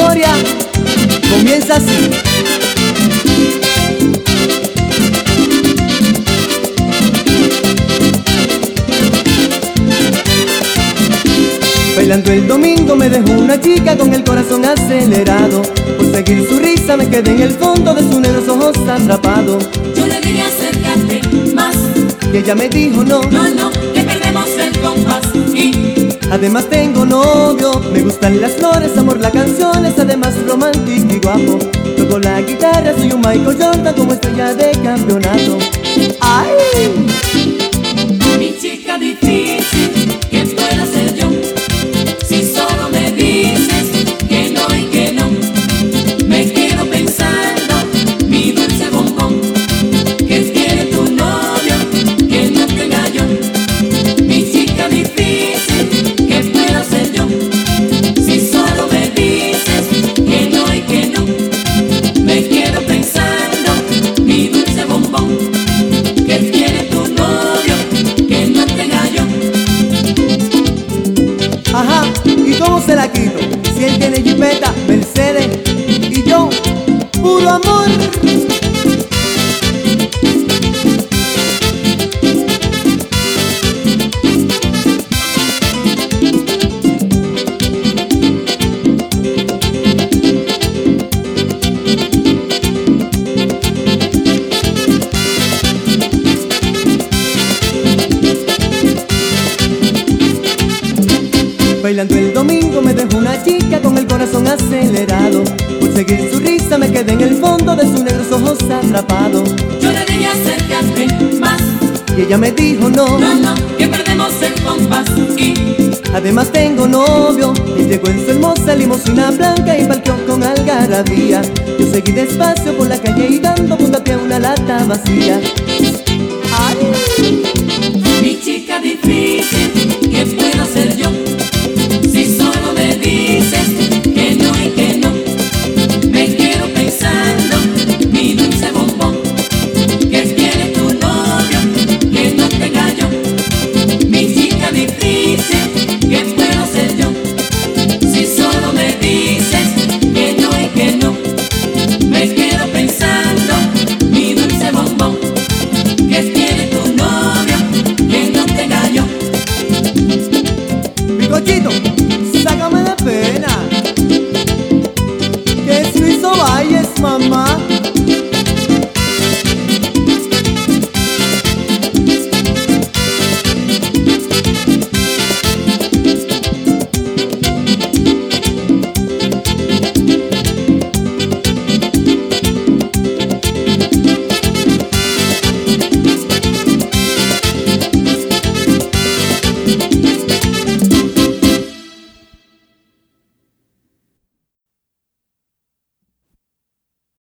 historia comienza así. Bailando el domingo me dejó una chica con el corazón acelerado. Por seguir su risa me quedé en el fondo de sus negros ojos atrapado. Yo le dije acércate más, y ella me dijo no, no, que perdemos el compás. Y además tengo novio, me gustan las flores, amor, las canciones, además romántico y guapo. Toco la guitarra, soy un Michael Jordan como estrella de campeonato. ¡Ay! mi chica difícil, ¿qué puedo hacer yo? Si solo me dices que no y que no, me quedo pensando, mi dulce bombón, ¿qué quiere tu novio que no tenga yo? Mi chica difícil, ¿qué puedo hacer yo? Si solo me dices que no y que no, me quedo pensando, mi dulce bombón, ¿qué quiere tu novio que no tenga yo? Ajá, ¿y cómo se la quito? Si él tiene jipeta, Mercedes y yo, puro amor. Bailando el domingo me dejó una chica con el corazón acelerado. Por seguir su risa me quedé en el fondo de sus negros ojos atrapado. Yo le dije acércate más, Y ella me dijo no, no, que perdemos el compás. Y además tengo novio. Y llegó en su hermosa limusina blanca y parqueó con algarabía. Yo seguí despacio por la calle y dando puntapié a una lata vacía. ¡Ay! mi chica difícil, ¿qué puedo hacer yo? Si solo me dices que no y que no, me quedo pensando, mi dulce bombón, ¿qué quiere tu novio que no tenga yo? Mi chica difícil, ¿qué puedo hacer yo? Si solo me dices que no y que no, me quedo pensando, mi dulce bombón, ¿qué quiere tu novio que no tenga yo? Bicochito,